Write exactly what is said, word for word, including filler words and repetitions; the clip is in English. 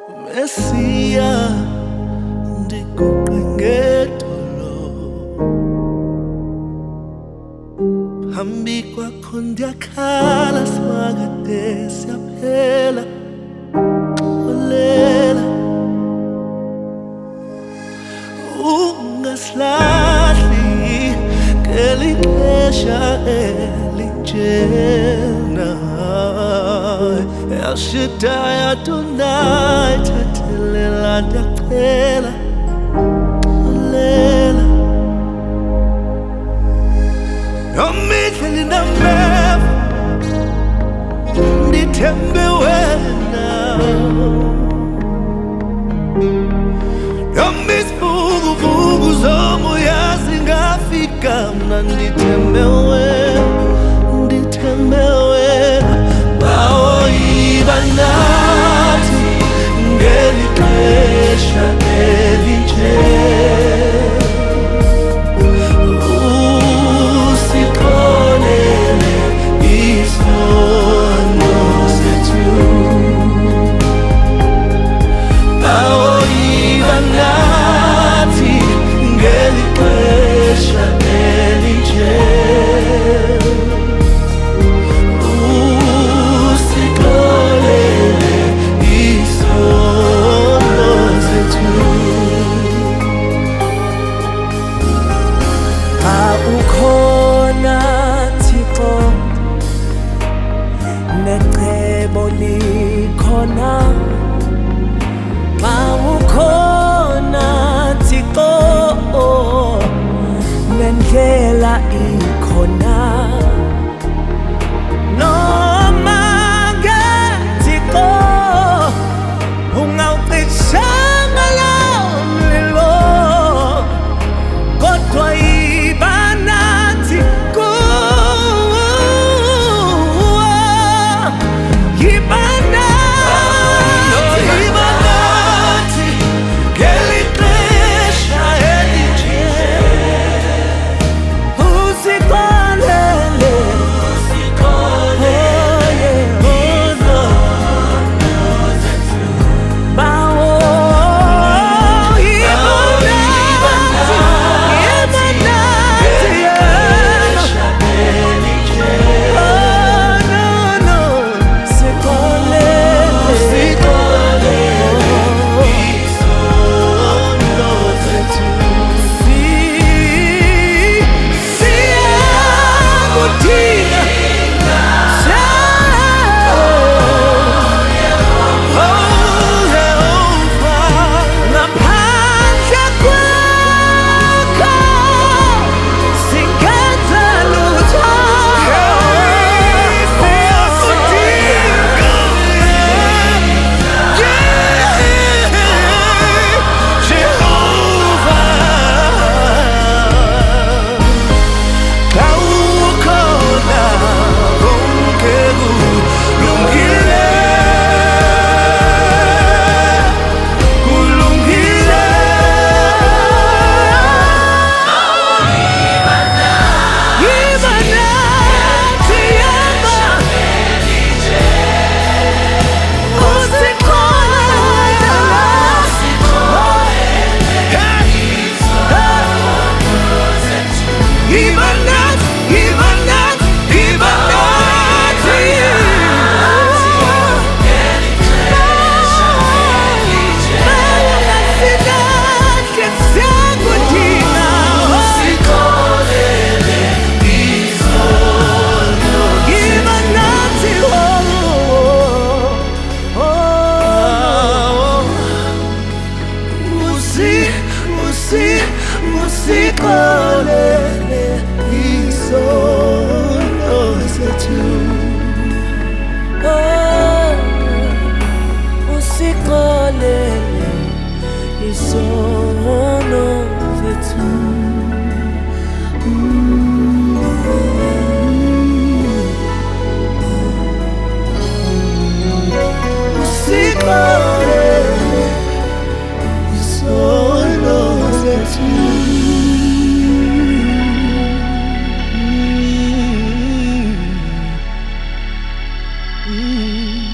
Messiah, ndikuqengedolo phambi kwakho ndiyakhala simakade siyaphela olela ungasilahli ngeli xesha elinjena El Shaddai Adonai thathelela ndiyakuphela olela nomihla ndinameva ndithembe wena noma isivuguvugu zomoya zingafika mna ndithembe wena ndithembe wena bawoyiba nathi ngeli xesha elinje usiqonele isono sethu bawoyiba nathi ngeli xesha elinje Likhona mawukhona Thixo nendlela ikhona noma Thixo ungawucishanga lawo mlilo kodwa yiba nathi yiba usiqonele isono sethu usiqonele isono sethu usiqonele isono sethu Mm-hmm.